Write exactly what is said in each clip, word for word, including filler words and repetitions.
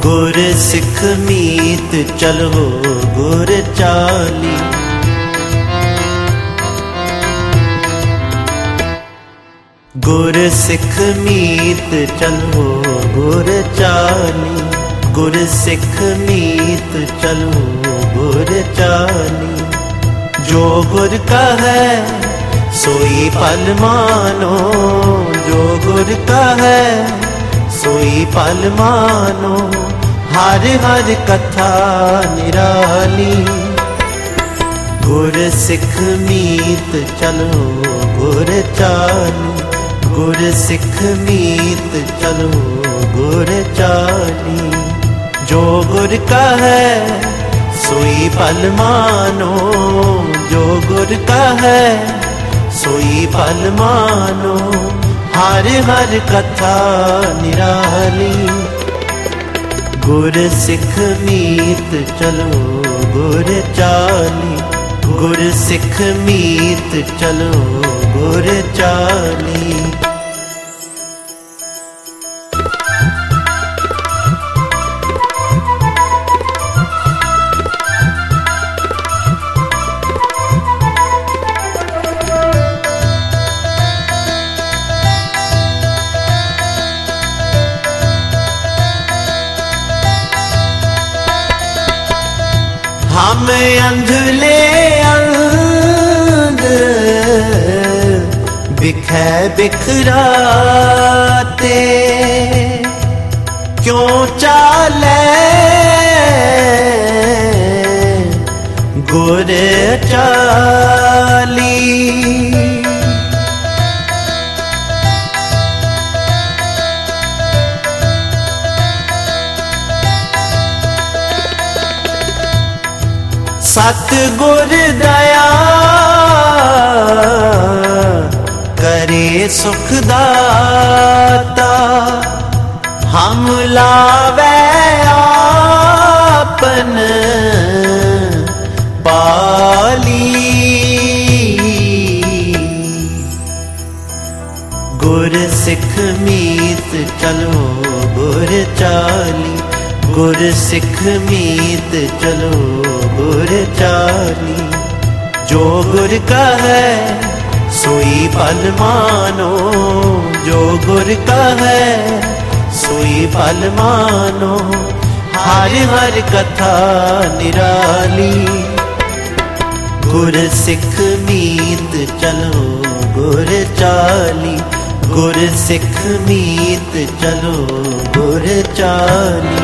गुर सिख मीत चलो गुर चाली। गुर सिख मीत चलो गुर चाली। गुर सिख मीत चलो गुर चाली। जो गुर का है सोई पल मानो। जो गुर का है सोई पल मानो। हर हर कथा निराली। गुर सिख मीत चलो गुर चाली। गुर सिख मीत चलो गुर चाली। जो गुर का है सोई पल मानो। जो गुर का है सोई पल मानो। हर हर कथा निराली। गुर सिख मीत चलो गुर चाली। गुर सिख मीत चलो गुर चाली। हम अंधले अंध बिखै बिखराते। क्यों चाले गुर चाली। सतगुर दया करे सुखदाता। हम लावे आपन पाली। गुर सिख मीत चलो गुर चाली। गुर सिख मीत चलो गुर चाली। जो गुर का है सोई पल मानो। जो गुर का है सोई पल मानो। हर हर कथा निराली। गुर सिख मीत चलो गुर चाली। गुर सिख मीत चलो गुर चाली।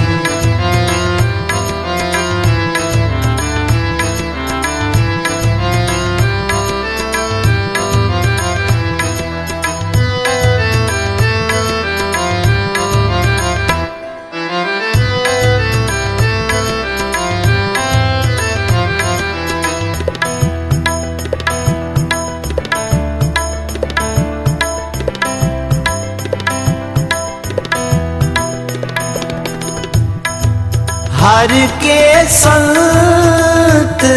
हर के संत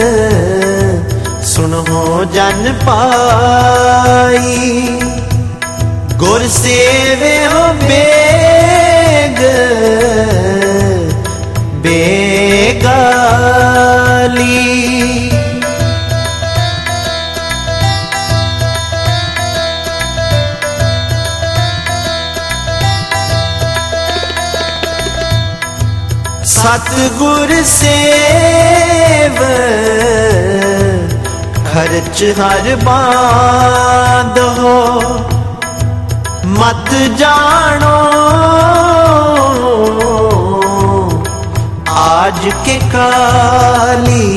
सुनो जन पाई। गुर सेवे हो बेग बेगाली। सतगुर सेव खर्च हर बांध हो। मत जानो आज के काली।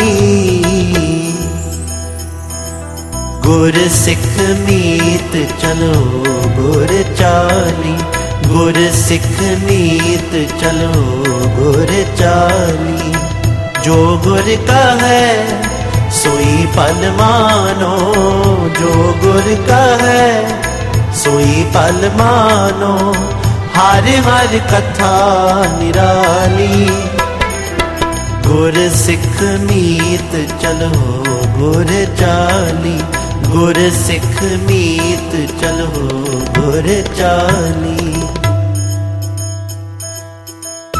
गुर सिख मीत चलो गुर चाली। गुर सिख मीत चलो गुर चाली। जो गुर का है सोई पल मानो। जो गुर का है सोई पल मानो। हर हर कथा निराली। गुर सिख मीत चलो गुर चाली। गुर सिख मीत चलो गुर चाली।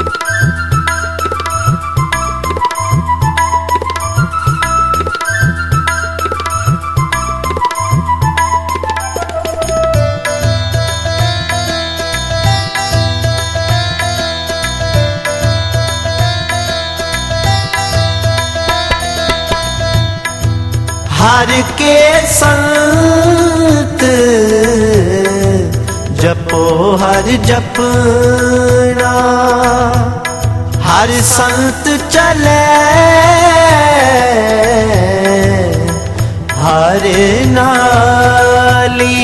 हर के संत जपो हर जपना, हर संत चले हर नाली।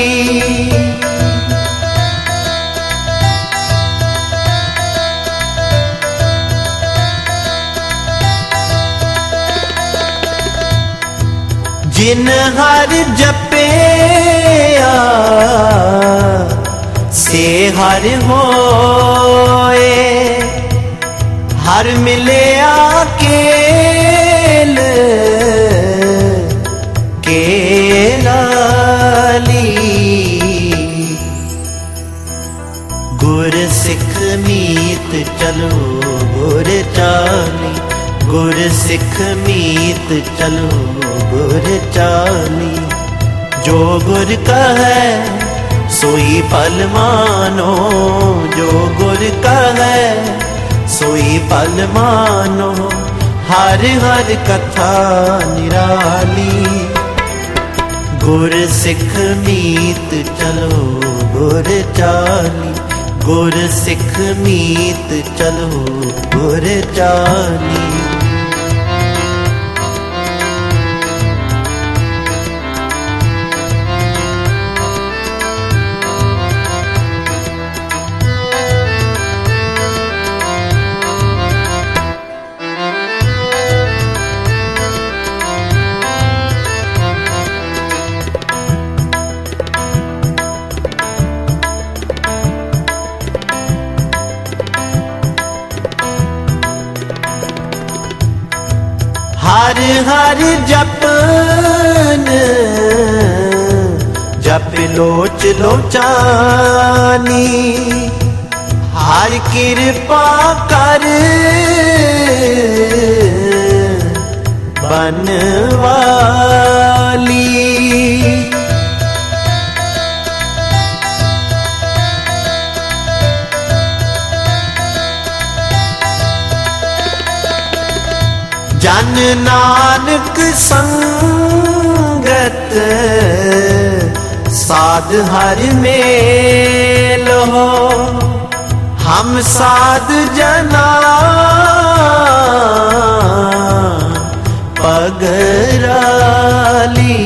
जिन हर जपिया से हर होए, हर मिले आकेल केलाली। गुर सिख मीत चलो गुर चाली, गुर सिख मीत चलो गुर चाली। जो गुर कहे सोई पल मानो, जो गुर कहे सोई पल मानो। हर हर कथा निराली। गुर सिख मीत चलो गुर चाली, गुर सिख मीत चलो गुर चाली। हर हर जपन जप लोच लोचानी, हर कृपा कर बनवाली। जन नानक संगत साध हर मेल हो, हम साध जना पगराली।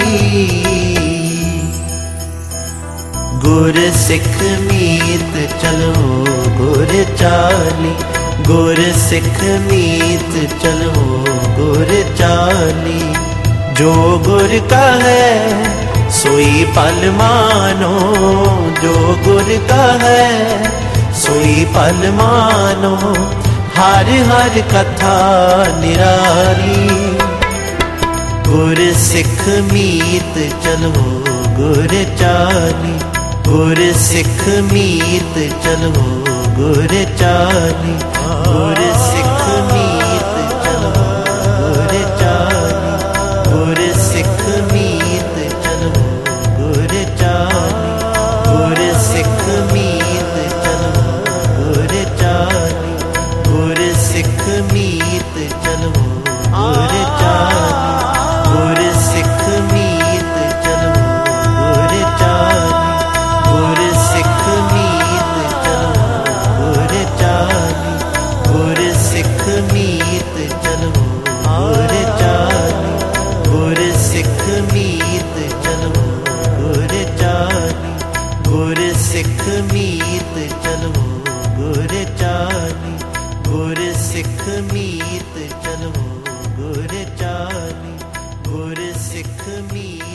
गुर सिख मीत चलो गुर चाली, गुर सिख मीत चलो गुर चाली। जो गुर कहे सोई पल मानो, जो गुर कहे सोई पल मानो। हर हर कथा निराली। गुर सिख मीत चलो गुर चाली, गुर सिख मीत चलो गुर चाली। गुर सिख मीत चलो गुर चाली, गुर सिख मीत चलो गुर चाली। गुर सिख मीत चलो गुर चाली, गुर सिख मीत चलो गुर चाली। गुर सिख मीत चलो गुर चाली, गुर सिख मीत चलो गुर चाली। गुर सिख मीत चलो गुर चाली, गुर सिख मीत चलो गुर चाली। गुर सिख मीत चलो गुर चाली, गुर सिख मीत चलो गुर चाली। गुर सिख मीत